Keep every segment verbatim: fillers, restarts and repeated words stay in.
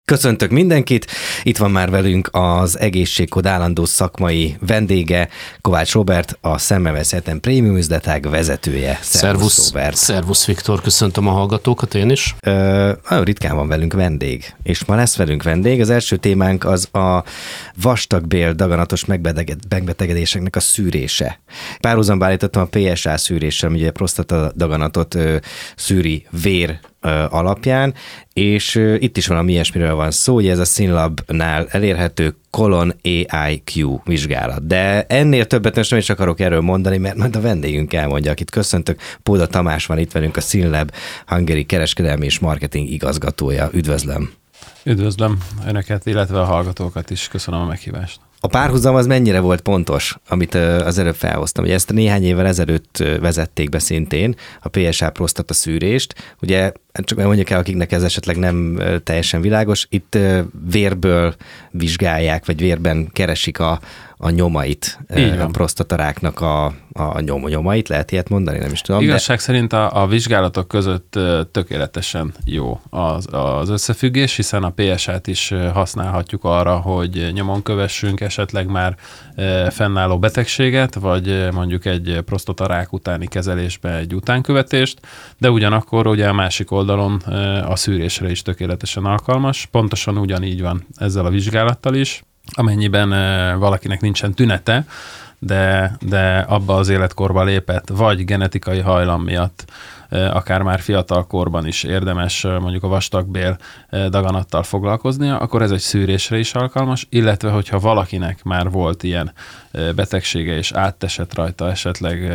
Köszöntök mindenkit, itt van már velünk az Egészségkód állandó szakmai vendége, Kovács Róbert, a Semmelweis Egyetem Prémium üzletág vezetője. Szervusz, Róbert. Szervusz Viktor, köszöntöm a hallgatókat, én is. Ö, nagyon ritkán van velünk vendég, és ma lesz velünk vendég. Az első témánk az a vastagbél daganatos megbetegedéseknek a szűrése. Párhuzamba állítottam a pé es á szűréssel, ugye a prostata daganatot ö, szűri vér alapján, és itt is valami ilyesmiről van szó, hogy ez a Synlabnál elérhető Colon á i kú vizsgálat. De ennél többet most nem is akarok erről mondani, mert majd a vendégünk elmondja, akit köszöntök. Póda Tamás van itt velünk, a Synlab Hungary kereskedelmi és marketing igazgatója. Üdvözlöm! Üdvözlöm Önöket, illetve a hallgatókat is. Köszönöm a meghívást. A párhuzam az mennyire volt pontos, amit az előbb felhoztam? Ugye ezt néhány évvel ezelőtt vezették be szintén, a pé es á prostata szűrést. Ugye csak mondjuk el, akiknek ez esetleg nem teljesen világos, itt vérből vizsgálják, vagy vérben keresik a, a nyomait, a prostataráknak a, a nyom, nyomait, lehet ilyet mondani, nem is tudom. Igazság de... szerint a, a vizsgálatok között tökéletesen jó az, az összefüggés, hiszen a pé es á-t is használhatjuk arra, hogy nyomon kövessünk esetleg már fennálló betegséget, vagy mondjuk egy prostatarák utáni kezelésbe egy utánkövetést, de ugyanakkor ugye a másik oldalon a szűrésre is tökéletesen alkalmas. Pontosan ugyanígy van ezzel a vizsgálattal is, amennyiben valakinek nincsen tünete, de, de abba az életkorba lépett, vagy genetikai hajlam miatt akár már fiatal korban is érdemes mondjuk a vastagbél daganattal foglalkoznia, akkor ez egy szűrésre is alkalmas, illetve hogyha valakinek már volt ilyen betegsége és átesett rajta, esetleg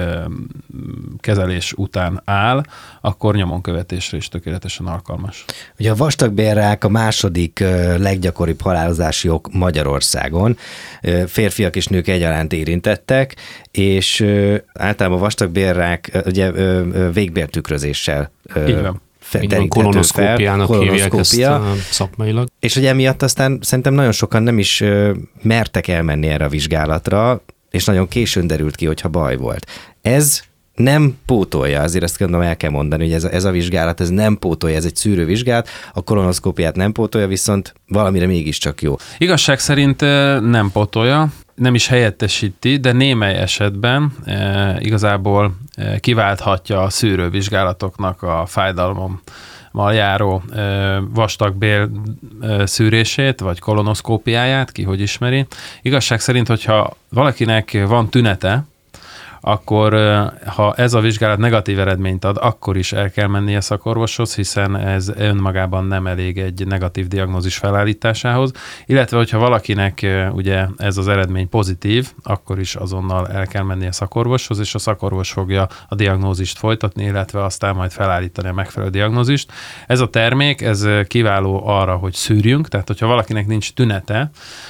kezelés után áll, akkor nyomonkövetésre is tökéletesen alkalmas. Ugye a vastagbélrák a második leggyakoribb halálozási ok Magyarországon. Férfiak és nők egyaránt érintettek, és általában a vastagbélrák ugye végbéltükrözéssel Igen, kolonoszkópiának hívják ezt szakmailag. És hogy emiatt aztán szerintem nagyon sokan nem is mertek elmenni erre a vizsgálatra, és nagyon későn derült ki, hogyha baj volt. Ez nem pótolja, azért ezt gondolom el kell mondani, hogy ez a, ez a vizsgálat, ez nem pótolja, ez egy szűrővizsgálat, a kolonoszkópiát nem pótolja, viszont valamire mégiscsak jó. Igazság szerint nem pótolja, nem is helyettesíti, de némely esetben e, igazából e, kiválthatja a szűrővizsgálatoknak a fájdalommal járó e, vastagbél e, szűrését, vagy kolonoszkópiáját, ki hogy ismeri. Igazság szerint, hogyha valakinek van tünete, akkor ha ez a vizsgálat negatív eredményt ad, akkor is el kell mennie szakorvoshoz, hiszen ez önmagában nem elég egy negatív diagnózis felállításához, illetve hogyha valakinek ugye ez az eredmény pozitív, akkor is azonnal el kell mennie szakorvoshoz, és a szakorvos fogja a diagnózist folytatni, illetve aztán majd felállítani a megfelelő diagnózist. Ez a termék, ez kiváló arra, hogy szűrjünk, tehát hogyha valakinek nincs tünete,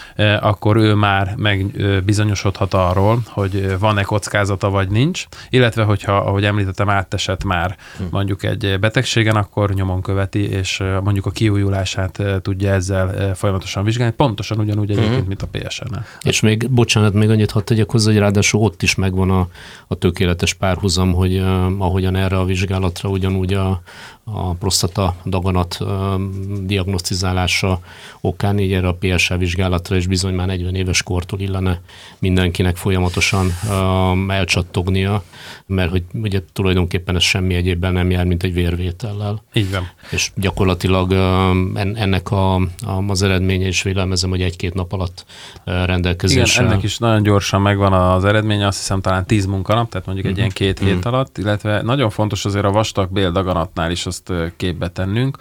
akkor ő már megbizonyosodhat arról, hogy van-e kockázata, vagy nincs, illetve hogyha, ahogy említettem, átesett már mondjuk egy betegségen, akkor nyomon követi, és mondjuk a kiújulását tudja ezzel folyamatosan vizsgálni, pontosan ugyanúgy egyébként, mint a pé es á-nál. És még, bocsánat, még annyit hadd tegyek hozzá, hogy ráadásul ott is megvan a, a tökéletes párhuzam, hogy uh, ahogyan erre a vizsgálatra ugyanúgy a, a prostata daganat uh, diagnosztizálása okán, így erre a pé es á vizsgálatra is bizony már negyven éves kortól illene mindenkinek folyamatosan uh, elcsattognia, mert hogy ugye tulajdonképpen ez semmi egyébben nem jár, mint egy vérvétellel. Így van. És gyakorlatilag uh, ennek a, a, az eredménye is vélelmezem, hogy egy-két nap alatt uh, rendelkezésre. Igen, ennek is nagyon gyorsan megvan az eredménye, azt hiszem talán tíz munkanap, tehát mondjuk egy uh-huh. ilyen két uh-huh. hét alatt, illetve nagyon fontos azért a vastagbél daganatnál is azt képbe tennünk,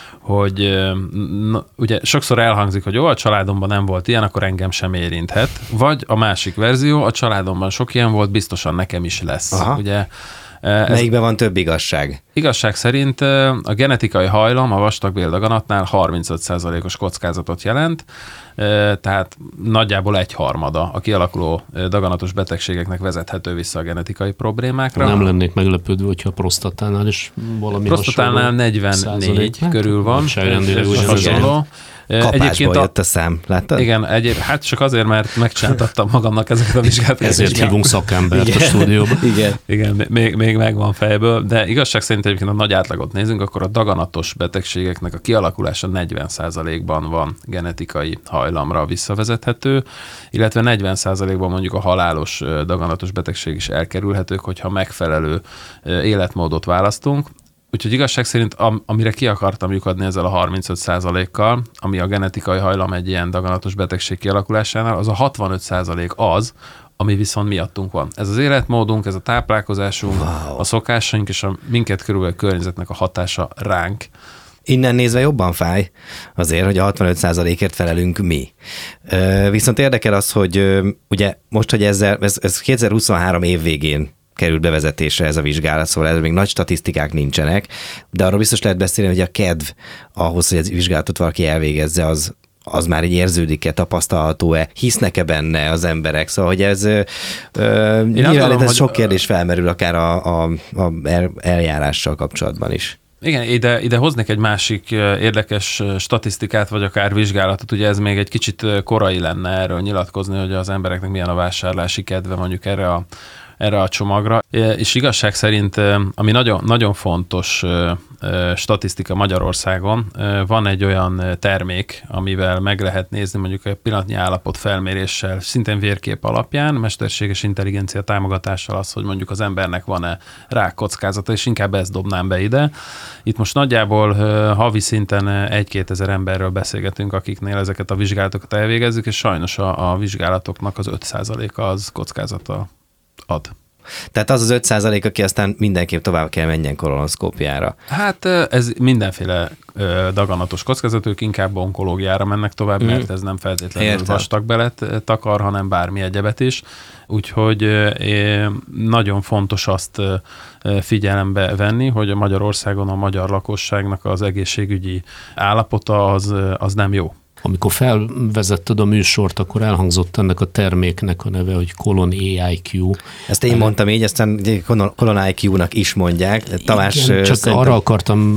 hogy na, ugye sokszor elhangzik, hogy jó, a családomban nem volt ilyen, akkor engem sem érinthet. Vagy a másik verzió, a családomban sok ilyen volt, biztosan nekem is lesz. Aha. Ugye, ez melyikben van több igazság? Igazság szerint a genetikai hajlam a vastagbél daganatnál harmincöt százalékos kockázatot jelent, tehát nagyjából egy harmada a kialakuló daganatos betegségeknek vezethető vissza a genetikai problémákra. Nem lennék meglepődve, hogyha a prostatánál is valami prostatánál negyvennégy körül van, és hasonló. Kapásból jött a szám, láttad? Igen, egyéb, hát csak azért, mert megcsináltattam magamnak ezeket a vizsgálatokat. Ezért hívunk szakembert igen. a stúdióba. Igen, Igen még, még megvan fejből, de igazság szerint egyébként a nagy átlagot nézünk, akkor a daganatos betegségeknek a kialakulása negyven százalékban van genetikai hajlamra visszavezethető, illetve negyven százalékban mondjuk a halálos daganatos betegség is elkerülhetők, hogyha megfelelő életmódot választunk. Úgyhogy igazság szerint, am, amire ki akartam lyukadni ezzel a harmincöt százalékkal, ami a genetikai hajlam egy ilyen daganatos betegség kialakulásánál, az a hatvanöt százalék az, ami viszont miattunk van. Ez az életmódunk, ez a táplálkozásunk, wow. a szokásaink és a minket körülbelül környezetnek a hatása ránk. Innen nézve jobban fáj azért, hogy a hatvanöt százalékért felelünk mi. Viszont érdekel az, hogy ugye most, hogy ezzel, ez, ez kétezer-huszonhárom év végén került bevezetésre ez a vizsgálat, szóval ez még nagy statisztikák nincsenek, de arról biztos lehet beszélni, hogy a kedv ahhoz, hogy ez vizsgálatot valaki elvégezze, az, az már így érződik-e, tapasztalható-e, hisznek-e benne az emberek, szóval hogy ez ö, nyilván ez sok kérdés felmerül akár a, a, a eljárással kapcsolatban is. Igen, ide, ide hoznék egy másik érdekes statisztikát, vagy akár vizsgálatot, ugye ez még egy kicsit korai lenne erről nyilatkozni, hogy az embereknek milyen a vásárlási kedve mondjuk erre a erre a csomagra. És igazság szerint, ami nagyon, nagyon fontos statisztika Magyarországon, van egy olyan termék, amivel meg lehet nézni mondjuk egy pillanatnyi állapot felméréssel, szintén vérkép alapján, mesterséges intelligencia támogatással az, hogy mondjuk az embernek van-e rákkockázata, és inkább ezt dobnám be ide. Itt most nagyjából havi szinten egy-két ezer emberről beszélgetünk, akiknél ezeket a vizsgálatokat elvégezzük, és sajnos a, a vizsgálatoknak az öt százaléka az kockázata ad. Tehát az az öt százalék, aki aztán mindenképp tovább kell menjen kolonoszkópiára. Hát ez mindenféle daganatos kockázatők inkább onkológiára mennek tovább, mm. mert ez nem feltétlenül vastagbelet takar, hanem bármi egyebet is. Úgyhogy nagyon fontos azt figyelembe venni, hogy Magyarországon a magyar lakosságnak az egészségügyi állapota az, az nem jó. Amikor felvezetted a műsort, akkor elhangzott ennek a terméknek a neve, hogy Colon á i kú. Ezt én mondtam így, aztán Colon á i kú-nak is mondják. Tamás, igen, csak szerintem... arra akartam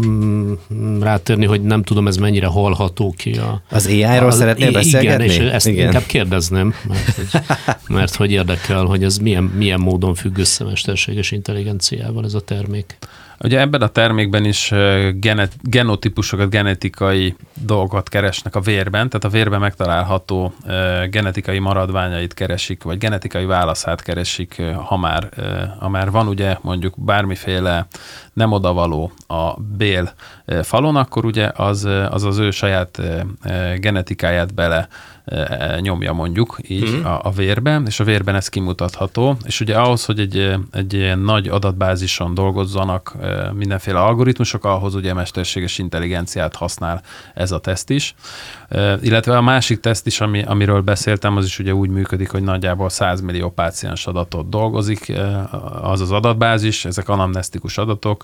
rátérni, hogy nem tudom, ez mennyire hallható ki. A, az á i-ról szeretnél beszélgetni? Igen, és ezt igen. inkább kérdezném, mert hogy, mert hogy érdekel, hogy ez milyen, milyen módon függ össze mesterséges intelligenciával ez a termék. Ugye ebben a termékben is genet, genotípusokat, genetikai dolgokat keresnek a vérben, tehát a vérben megtalálható genetikai maradványait keresik, vagy genetikai válaszát keresik, ha már, ha már van ugye mondjuk bármiféle nem odavaló a bél falon, akkor ugye az az, az ő saját genetikáját bele nyomja mondjuk így mm. a, a vérbe, és a vérben ez kimutatható, és ugye ahhoz, hogy egy, egy ilyen nagy adatbázison dolgozzanak mindenféle algoritmusok, ahhoz ugye mesterséges intelligenciát használ ez a teszt is. Illetve a másik teszt is, ami, amiről beszéltem, az is ugye úgy működik, hogy nagyjából száz millió páciens adatot dolgozik, az az adatbázis, ezek anamnesztikus adatok,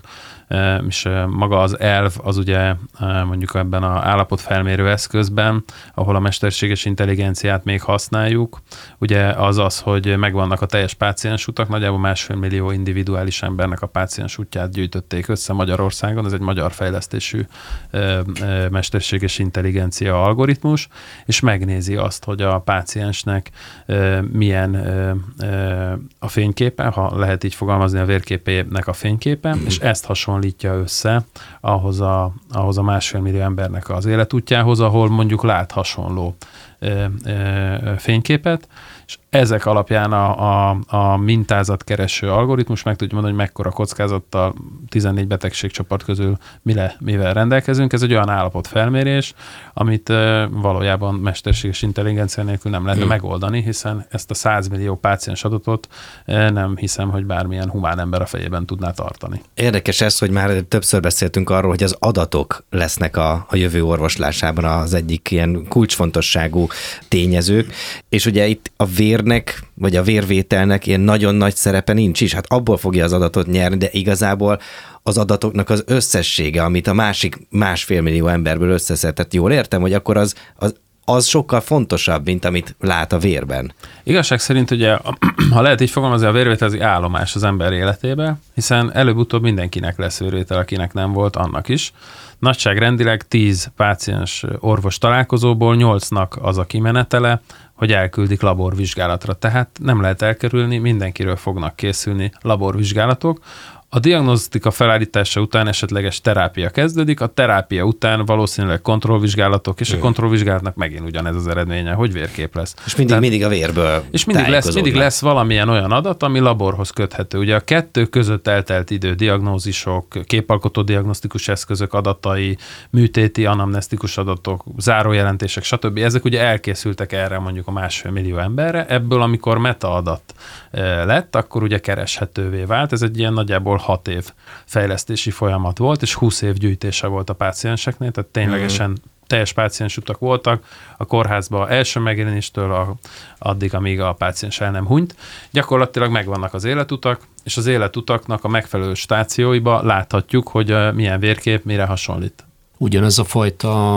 és maga az elv az ugye mondjuk ebben az állapotfelmérő eszközben, ahol a mesterséges intelligenciát még használjuk, ugye az az, hogy megvannak a teljes páciens utak, nagyjából másfél millió individuális embernek a páciens útját gyűjtötték össze Magyarországon, ez egy magyar fejlesztésű mesterséges intelligencia algoritmus, és megnézi azt, hogy a páciensnek milyen a fényképe, ha lehet így fogalmazni, a vérképének a fényképe, és ezt hasonlítja össze ahhoz a, ahhoz a másfél millió embernek az életútjához, ahol mondjuk lát hasonló fényképet, és ezek alapján a, a, a mintázatkereső algoritmus meg tudja mondani, hogy mekkora kockázattal tizennégy betegségcsoport közül mile, mivel rendelkezünk. Ez egy olyan állapotfelmérés, amit uh, valójában mesterséges intelligencia nélkül nem lehetne hmm. megoldani, hiszen ezt a száz millió páciens adatot uh, nem hiszem, hogy bármilyen humán ember a fejében tudná tartani. Érdekes ez, hogy már többször beszéltünk arról, hogy az adatok lesznek a, a jövő orvoslásában az egyik ilyen kulcsfontosságú tényezők, és ugye itt a vérnek, vagy a vérvételnek ilyen nagyon nagy szerepe nincs is. Hát abból fogja az adatot nyerni, de igazából az adatoknak az összessége, amit a másik másfél millió emberből összeszedett. Jól értem, hogy akkor az, az az sokkal fontosabb, mint amit lát a vérben. Igazság szerint ugye, ha lehet így fogalmazni, a vérvétel az állomás az ember életébe, hiszen előbb-utóbb mindenkinek lesz vérvétel, akinek nem volt, annak is. Nagyságrendileg tíz páciens orvos találkozóból nyolcnak az a kimenetele, hogy elküldik laborvizsgálatra. Tehát nem lehet elkerülni, mindenkiről fognak készülni laborvizsgálatok. A diagnosztika felállítása után esetleges terápia kezdődik, a terápia után valószínűleg kontrollvizsgálatok, és a kontrollvizsgálatnak megint ugyanez az eredménye, hogy vérkép lesz. És mindig, Tehát, mindig a vérből És mindig lesz, mindig lesz valamilyen olyan adat, ami laborhoz köthető. Ugye a kettő között eltelt idő, diagnózisok, képalkotó diagnosztikus eszközök adatai, műtéti, anamnesztikus adatok, zárójelentések, stb. Ezek ugye elkészültek erre mondjuk a másfél millió emberre. Ebből, amikor metaadat lett, akkor ugye kereshetővé vált. Ez egy ilyen nagyjából hat év fejlesztési folyamat volt, és húsz év gyűjtése volt a pácienseknél, tehát ténylegesen mm. teljes páciens utak voltak a kórházba első megjelenéstől a, addig, amíg a páciens el nem hunyt. Gyakorlatilag megvannak az életutak, és az életutaknak a megfelelő stációiba láthatjuk, hogy milyen vérkép mire hasonlít. Ugyanez a fajta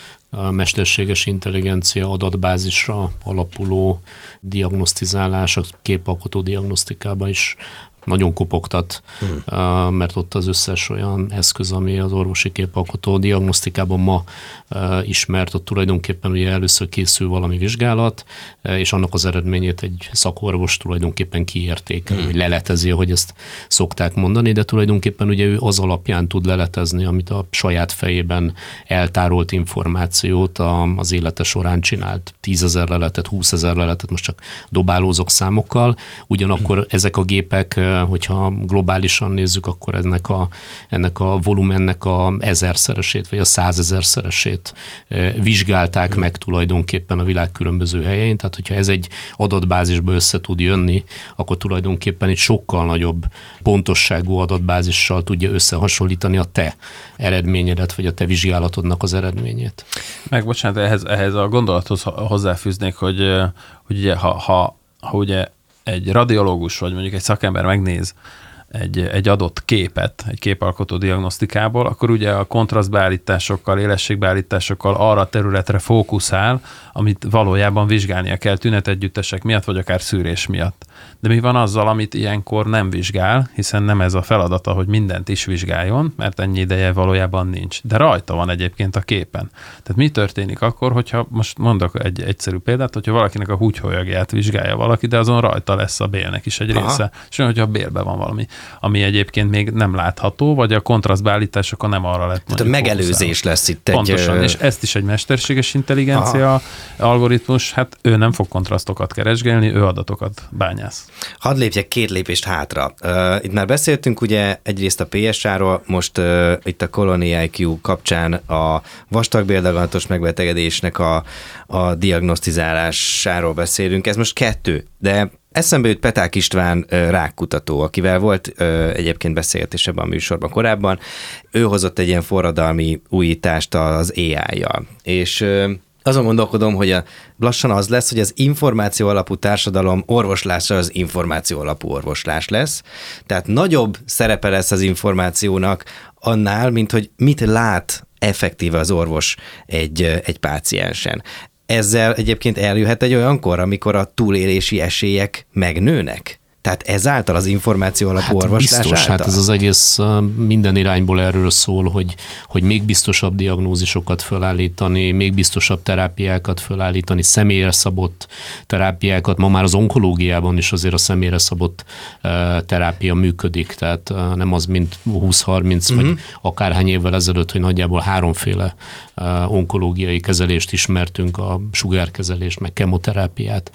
a mesterséges intelligencia adatbázisra alapuló diagnosztizálás, a képalkotó diagnosztikában is nagyon kopogtat, hmm. mert ott az összes olyan eszköz, ami az orvosi képalkotó diagnosztikában ma ismert, ott tulajdonképpen ugye először készül valami vizsgálat, és annak az eredményét egy szakorvos tulajdonképpen kiértékel, hmm. hogy leletezi, ahogy ezt szokták mondani, de tulajdonképpen ugye ő az alapján tud leletezni, amit a saját fejében eltárolt információt az élete során csinált. tízezer leletet, húszezer leletet, most csak dobálózok számokkal, ugyanakkor hmm. ezek a gépek, hogyha globálisan nézzük, akkor ennek a, ennek a volumennek a ezerszeresét, vagy a százezerszeresét vizsgálták meg tulajdonképpen a világ különböző helyein. Tehát, hogyha ez egy adatbázisba össze tud jönni, akkor tulajdonképpen egy sokkal nagyobb pontosságú adatbázissal tudja összehasonlítani a te eredményedet, vagy a te vizsgálatodnak az eredményét. Meg bocsánat, ehhez, ehhez a gondolathoz hozzáfűznék, hogy, hogy ugye, ha, ha, ha ugye egy radiológus, vagy mondjuk egy szakember megnéz egy, egy adott képet, egy képalkotó diagnosztikából, akkor ugye a kontrasztbeállításokkal, élességbeállításokkal arra a területre fókuszál, amit valójában vizsgálnia kell tünetegyüttesek miatt, vagy akár szűrés miatt. De mi van azzal, amit ilyenkor nem vizsgál, hiszen nem ez a feladata, hogy mindent is vizsgáljon, mert ennyi ideje valójában nincs. De rajta van egyébként a képen. Tehát mi történik akkor, hogyha, most mondok egy egyszerű példát, hogyha valakinek a húgyholyagját vizsgálja valaki, de azon rajta lesz a bélnek is egy része. Aha. És olyan, hogyha a bélben van valami, ami egyébként még nem látható, vagy a kontrasztbeállításokon nem arra lett. Tehát a megelőzés lesz itt egy... Pontosan, és ezt is egy mesterséges intelligencia Aha. algoritmus, hát ő nem fog kontrasztokat keresgélni, ő adatokat bányász. Hadd lépjek két lépést hátra. Uh, itt már beszéltünk ugye egyrészt a pé es á-ról, most uh, itt a Colony i kú kapcsán a vastagbéldaganatos megbetegedésnek a, a diagnosztizálásáról beszélünk. Ez most kettő, de eszembe jut Peták István rákkutató, akivel volt egyébként beszélgetés ebben a műsorban korábban. Ő hozott egy ilyen forradalmi újítást az á í-jal, és azon gondolkodom, hogy a, lassan az lesz, hogy az információ alapú társadalom orvoslása az információ alapú orvoslás lesz. Tehát nagyobb szerepe lesz az információnak annál, mint hogy mit lát effektíve az orvos egy, egy páciensen. Ezzel egyébként eljöhet egy olyan kor, amikor a túlélési esélyek megnőnek? Tehát ezáltal az információ alapú hát orvoslás biztos, által? Hát ez az egész minden irányból erről szól, hogy, hogy még biztosabb diagnózisokat felállítani, még biztosabb terápiákat felállítani, személyre szabott terápiákat. Ma már az onkológiában is azért a személyre szabott terápia működik, tehát nem az, mint húsz-harminc uh-huh. vagy akárhány évvel ezelőtt, hogy nagyjából háromféle onkológiai kezelést ismertünk, a sugárkezelést, meg kemoterápiát,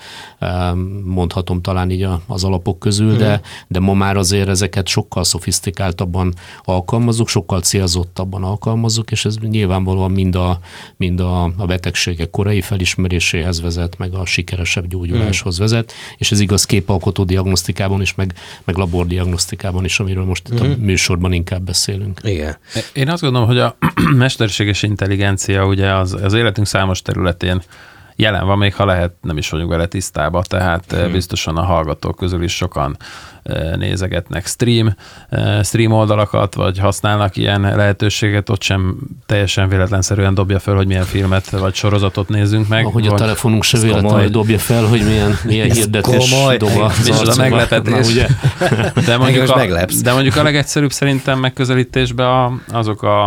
mondhatom talán így az alapok közül, uh-huh. de, de ma már azért ezeket sokkal szofisztikáltabban alkalmazzuk, sokkal célzottabban alkalmazzuk, és ez nyilvánvalóan mind a, mind a, a betegségek korai felismeréséhez vezet, meg a sikeresebb gyógyuláshoz uh-huh. vezet, és ez igaz képalkotó diagnosztikában is, meg, meg labordiagnosztikában is, amiről most uh-huh. itt a műsorban inkább beszélünk. Igen. Én azt gondolom, hogy a mesterséges intelligencia ugye az, az életünk számos területén jelen van, még ha lehet, nem is vagyunk vele tisztában, tehát hmm. biztosan a hallgatók közül is sokan nézegetnek stream, stream oldalakat, vagy használnak ilyen lehetőséget, ott sem teljesen véletlenszerűen dobja fel, hogy milyen filmet vagy sorozatot nézzünk meg. Ahogy a telefonunk se véletlenül dobja fel, hogy milyen, milyen hirdetés dob a meglepetés. Ugye? De, mondjuk a, de mondjuk a legegyszerűbb szerintem megközelítésben a, azok a,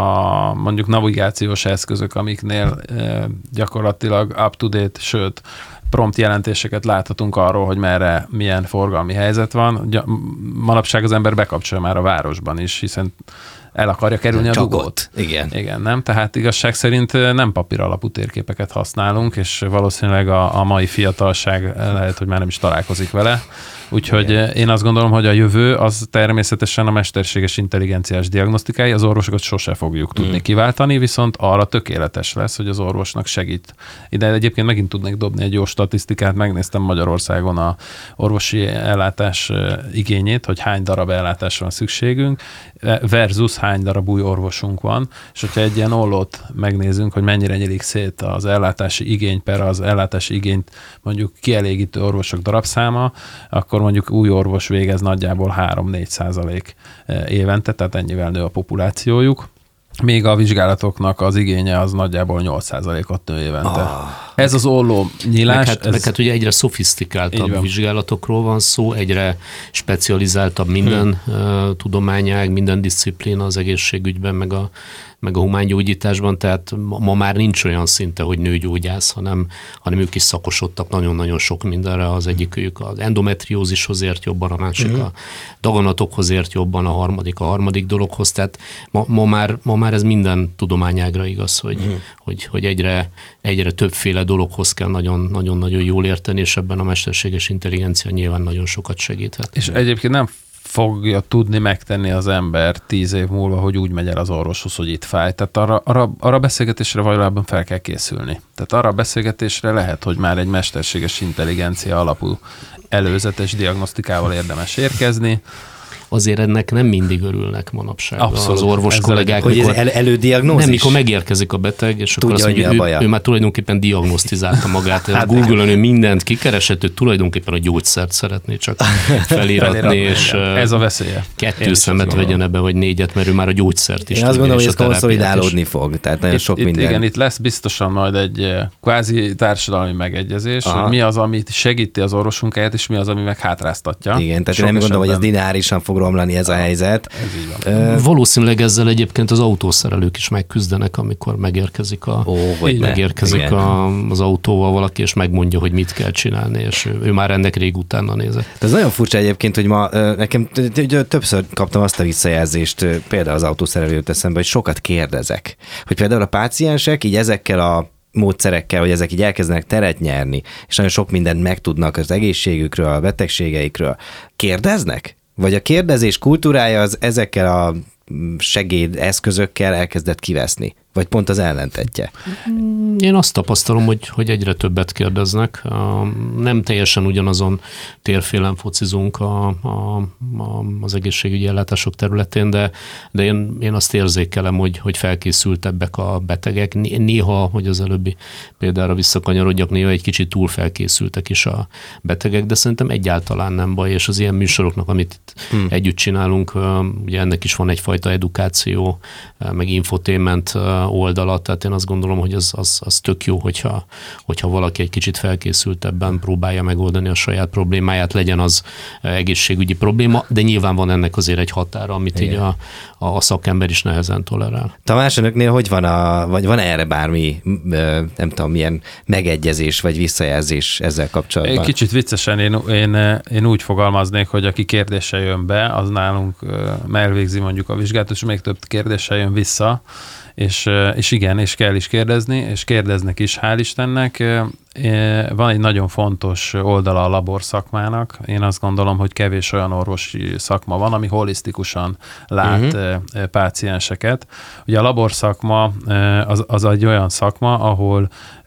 a mondjuk navigációs eszközök, amiknél e, gyakorlatilag up-to-date, sőt, prompt jelentéseket láthatunk arról, hogy merre milyen forgalmi helyzet van. Manapság az ember bekapcsolja már a városban is, hiszen el akarja kerülni a dugót. Igen. Igen, nem? Tehát igazság szerint nem papír alapú térképeket használunk, és valószínűleg a, a mai fiatalság lehet, hogy már nem is találkozik vele. Úgyhogy igen. Én azt gondolom, hogy a jövő az természetesen a mesterséges intelligenciás diagnosztikai, az orvosokat sose fogjuk tudni mm. kiváltani, viszont arra tökéletes lesz, hogy az orvosnak segít. Ide egyébként megint tudnék dobni egy jó statisztikát, megnéztem Magyarországon a orvosi ellátás igényét, hogy hány darab ellátásra van szükségünk, versus hány darab új orvosunk van, és hogyha egy ilyen ollót megnézünk, hogy mennyire nyílik szét az ellátási igény per az ellátási igényt mondjuk kielégítő orvosok darabszáma, akkor mondjuk új orvos végez nagyjából három-négy százalék évente, tehát ennyivel nő a populációjuk. Még a vizsgálatoknak az igénye az nagyjából nyolc százalékot nő évente. Oh. Ez az olló nyílás. Meg hát, ez... meg hát ugye egyre szofisztikáltabb vizsgálatokról van szó, egyre specializáltabb minden hmm. uh, tudományág, minden diszciplína az egészségügyben, meg a meg a humángyógyításban, tehát ma már nincs olyan szinte, hogy nőgyógyász, hanem, hanem ők is szakosodtak nagyon-nagyon sok mindenre, az egyikük az endometriózishoz ért jobban, a másik uh-huh. a daganatokhoz ért jobban, a harmadik a harmadik dologhoz, tehát ma, ma, már, ma már ez minden tudományágra igaz, hogy, uh-huh. hogy, hogy egyre, egyre többféle dologhoz kell nagyon-nagyon jól érteni, és ebben a mesterséges intelligencia nyilván nagyon sokat segíthet. És egyébként nem fogja tudni megtenni az ember tíz év múlva, hogy úgy megy el az orvoshoz, hogy itt fáj. Tehát arra, arra, arra beszélgetésre valójában fel kell készülni. Tehát arra a beszélgetésre lehet, hogy már egy mesterséges intelligencia alapú előzetes diagnosztikával érdemes érkezni. Azért ennek nem mindig örülnek manapság. Abszolút. Az orvos kollégák. Hogy ez el, elődiagnózis? Nem, mikor megérkezik a beteg, és tudja, akkor azt mondja, ő, ő már tulajdonképpen diagnosztizálta magát. Hát Google-on ő mindent kikeresett, ő tulajdonképpen a gyógyszert szeretné csak felíratni, és ez a veszélye. Kettő szemet vegyen ebbe, vagy négyet, mert ő már a gyógyszert is. Én azt gondolom, hogy ez konszolidálódni fog, tehát nagyon itt, sok itt, minden. Igen, itt lesz biztosan majd egy kvázi társadalmi megegyezés, hogy mi az, amit segíti az orvosunkáját, és mi az, ami meg hátráztatja. Igen, tehát én nem gondolom, hogy ez dinárisan fog romlani ez a helyzet. Ez uh, Valószínűleg ezzel egyébként az autószerelők is megküzdenek, amikor megérkezik, a, ó, hogy megérkezik a, az autóval valaki, és megmondja, hogy mit kell csinálni, és ő, ő már ennek rég utána nézett. Ez nagyon furcsa egyébként, hogy ma nekem többször kaptam azt a visszajelzést, például az autószerelő jut eszembe, hogy sokat kérdezek. Hogy például a páciensek így ezekkel a módszerekkel, hogy ezek így elkezdenek teret nyerni, és nagyon sok mindent megtudnak az egészségükről, a betegségeikről. Kérdeznek? Vagy a kérdezés kultúrája az ezekkel a segédeszközökkel elkezdett kiveszni? Vagy pont az ellentetje? Én azt tapasztalom, hogy, hogy egyre többet kérdeznek. Nem teljesen ugyanazon térfélen focizunk a, a, a, az egészségügyi ellátások területén, de, de én, én azt érzékelem, hogy, hogy felkészültebbek a betegek. Néha, hogy az előbbi példára visszakanyarodjak, néha egy kicsit túl felkészültek is a betegek, de szerintem egyáltalán nem baj, és az ilyen műsoroknak, amit hmm. együtt csinálunk, ugye ennek is van egyfajta edukáció, meg infotainment oldala, tehát én azt gondolom, hogy az, az, az tök jó, hogyha, hogyha valaki egy kicsit felkészültebben próbálja megoldani a saját problémáját, legyen az egészségügyi probléma, de nyilván van ennek azért egy határa, amit igen. így a, a szakember is nehezen tolerál. Tamás, önöknél hogy van, a, vagy van erre bármi, nem tudom, milyen megegyezés, vagy visszajelzés ezzel kapcsolatban? Egy kicsit viccesen én, én, én úgy fogalmaznék, hogy aki kérdése jön be, az nálunk elvégzi mondjuk a vizsgát, és még több kérdése jön vissza, És, és igen, és kell is kérdezni, és kérdeznek is, hál' Istennek. Van egy nagyon fontos oldala a labor szakmának. Én azt gondolom, hogy kevés olyan orvosi szakma van, ami holisztikusan lát uh-huh. pácienseket. Ugye a labor szakma az, az egy olyan szakma, ahol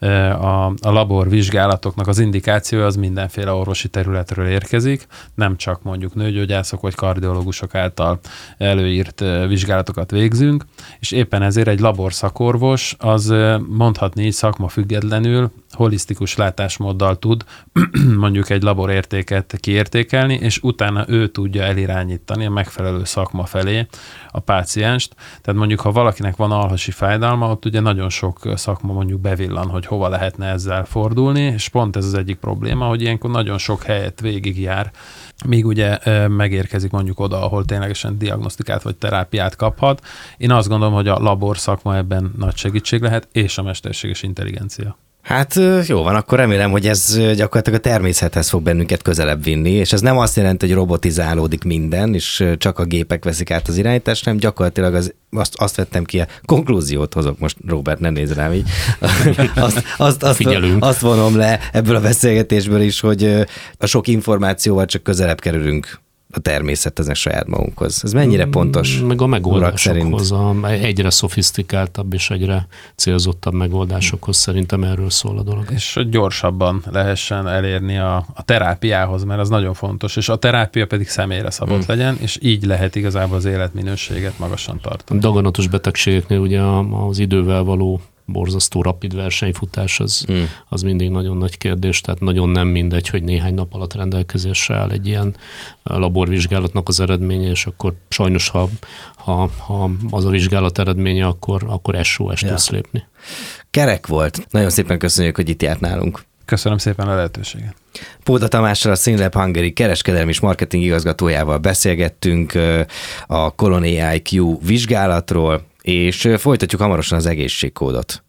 a, a labor vizsgálatoknak az indikációja az mindenféle orvosi területről érkezik, nem csak mondjuk nőgyógyászok vagy kardiológusok által előírt vizsgálatokat végzünk, és éppen ezért egy labor szakorvos az mondhatni így szakma függetlenül holisztikus analitikus látásmóddal tud mondjuk egy laborértéket kiértékelni, és utána ő tudja elirányítani a megfelelő szakma felé a pácienst. Tehát mondjuk, ha valakinek van alhasi fájdalma, ott ugye nagyon sok szakma mondjuk bevillan, hogy hova lehetne ezzel fordulni, és pont ez az egyik probléma, hogy ilyenkor nagyon sok helyet végigjár, míg ugye megérkezik mondjuk oda, ahol ténylegesen diagnosztikát vagy terápiát kaphat. Én azt gondolom, hogy a labor szakma ebben nagy segítség lehet, és a mesterséges intelligencia. Hát jó van, akkor remélem, hogy ez gyakorlatilag a természethez fog bennünket közelebb vinni, és ez nem azt jelenti, hogy robotizálódik minden, és csak a gépek veszik át az irányítást, hanem gyakorlatilag az, azt, azt vettem ki, a konklúziót hozok most, Robert, ne nézz rám így. Azt, azt, azt, azt vonom le ebből a beszélgetésből is, hogy a sok információval csak közelebb kerülünk a természethez, saját magunkhoz. Ez mennyire pontos? Meg a megoldásokhoz, a egyre szofisztikáltabb és egyre célzottabb megoldásokhoz szerintem erről szól a dolog. És hogy gyorsabban lehessen elérni a, a terápiához, mert az nagyon fontos, és a terápia pedig személyre szabott hmm. legyen, és így lehet igazából az életminőséget magasan tartani. A daganatos betegségeknél ugye az idővel való borzasztó rapid versenyfutás, az, mm. az mindig nagyon nagy kérdés, tehát nagyon nem mindegy, hogy néhány nap alatt rendelkezésre áll egy ilyen laborvizsgálatnak az eredménye, és akkor sajnos, ha, ha, ha az a vizsgálat eredménye, akkor, akkor es o es ja. tudsz lépni. Kerek volt. Nagyon szépen köszönjük, hogy itt járt nálunk. Köszönöm szépen a lehetőséget. Póda Tamással, a Synlab Hungary kereskedelmi és marketing igazgatójával beszélgettünk a Colony á i kú vizsgálatról, és folytatjuk hamarosan az egészségkódot.